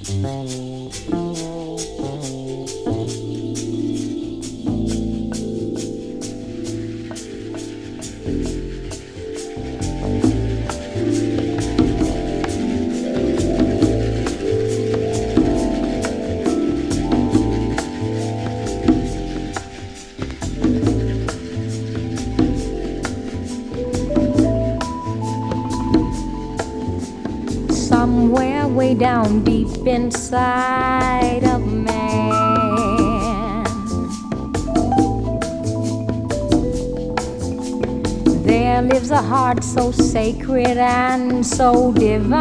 Somewhere way down deep inside of man, there lives a heart so sacred and so divine.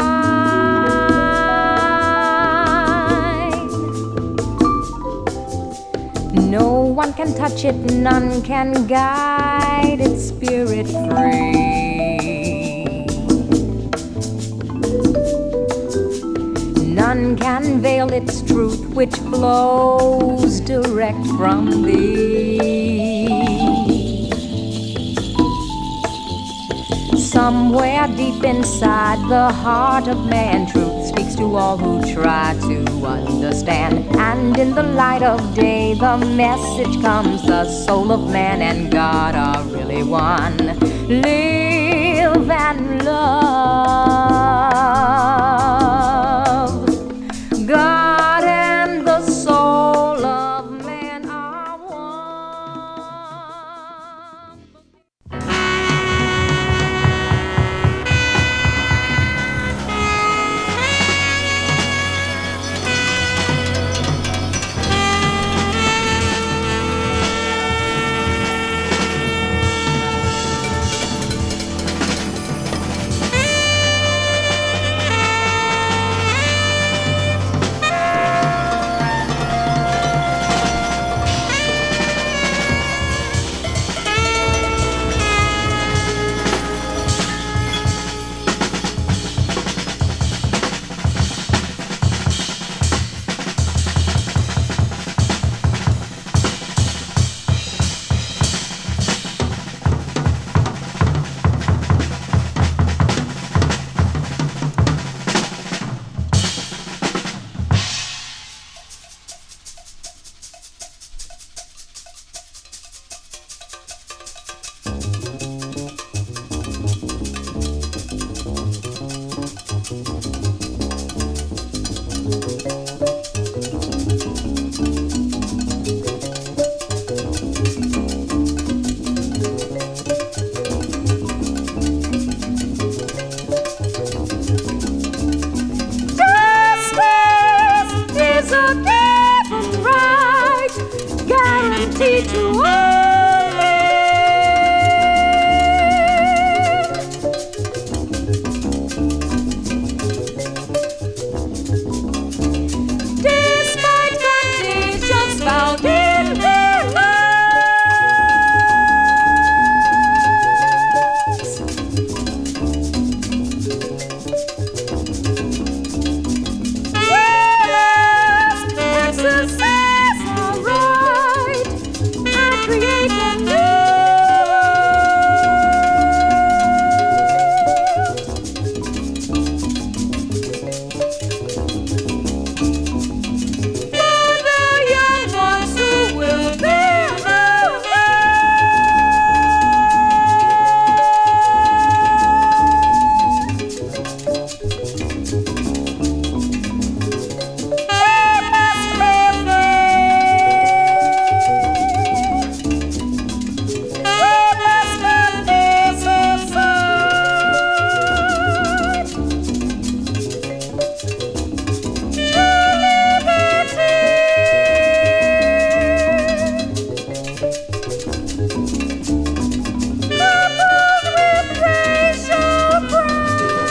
No one can touch it, none can guide its spirit free. None can veil its truth, which flows direct from thee. Somewhere deep inside the heart of man, truth speaks to all who try to understand. And in the light of day, the message comes: the soul of man and God are really one. Live and love. God and the soul of man are one. Guaranteed to all men. Despite conditions found in their lives, yes, exercise our right and create a new. For the young ones who will bear the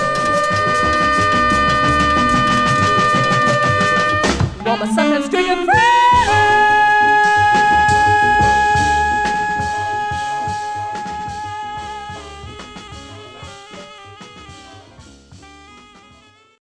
Sometimes string of